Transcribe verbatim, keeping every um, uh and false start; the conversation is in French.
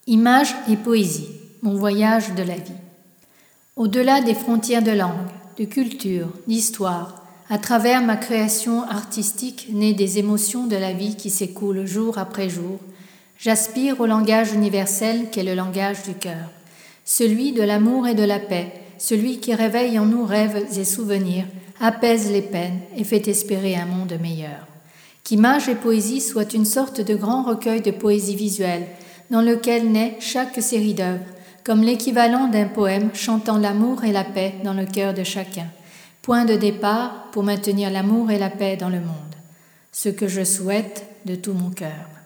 Images et poésie, mon voyage de la vie. Au-delà des frontières de langue, de culture, d'histoire, à travers ma création artistique née des émotions de la vie qui s'écoulent jour après jour, j'aspire au langage universel qu'est le langage du cœur, celui de l'amour et de la paix, celui qui réveille en nous rêves et souvenirs, apaise les peines et fait espérer un monde meilleur. Qu'Images et poésie soit une sorte de grand recueil de poésie visuelle, dans lequel naît chaque série d'œuvres, comme l'équivalent d'un poème chantant l'amour et la paix dans le cœur de chacun, point de départ pour maintenir l'amour et la paix dans le monde, ce que je souhaite de tout mon cœur.